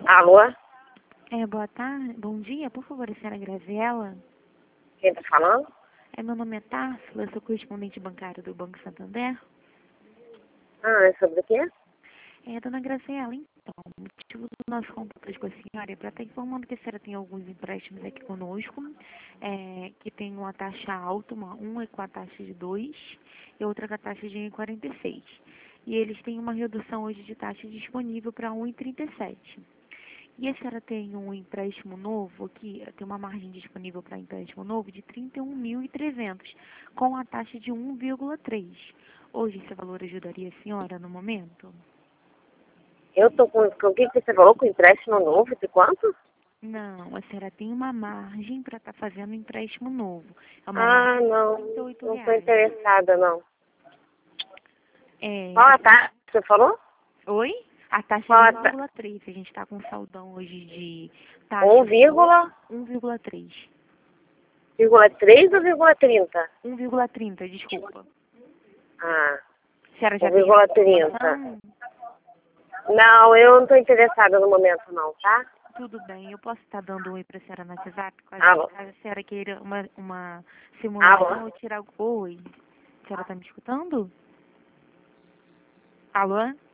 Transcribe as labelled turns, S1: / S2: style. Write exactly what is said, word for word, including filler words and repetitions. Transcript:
S1: Alô?
S2: É, boa tarde, bom dia, por favor, a senhora Graziela.
S1: Quem tá falando?
S2: É, meu nome é Társila, eu sou correspondente bancário do Banco Santander.
S1: Ah, é sobre o quê?
S2: É, dona Graziela, então, o motivo do nosso contato com a senhora é para estar informando que a senhora tem alguns empréstimos aqui conosco, é, que tem uma taxa alta, uma, um é com a taxa de dois e outra com a taxa de um vírgula quarenta e seis. E eles têm uma redução hoje de taxa disponível para um vírgula trinta e sete. E a senhora tem um empréstimo novo aqui, tem uma margem disponível para empréstimo novo de trinta e um mil e trezentos, com a taxa de um vírgula três. Hoje esse valor ajudaria a senhora no momento?
S1: Eu tô com, com o que que você falou? Com empréstimo novo de quanto?
S2: Não, a senhora tem uma margem para estar fazendo empréstimo novo. É uma
S1: Ah,
S2: margem de
S1: não.
S2: trinta e oito
S1: Não tô
S2: reais.
S1: interessada, não.
S2: É,
S1: Qual
S2: a
S1: a
S2: senhora...
S1: taxa que você falou?
S2: Oi? A taxa
S1: Qual
S2: de
S1: a
S2: um
S1: taxa?
S2: vírgula três. A gente está com saldão hoje de
S1: Um
S2: taxa
S1: vírgula?
S2: um vírgula três.
S1: Vírgula três ou vírgula trinta?
S2: um vírgula trinta, desculpa.
S1: Ah,
S2: A senhora já
S1: um
S2: tem essa
S1: vírgula trinta.
S2: informação?
S1: Não, eu não tô interessada no momento, não, tá?
S2: Tudo bem, eu posso estar dando um oi para a senhora no WhatsApp,
S1: Alô?
S2: caso a senhora queira uma, uma simulação
S1: Alô?
S2: ou tirar... Oi, a senhora está me escutando? Alô?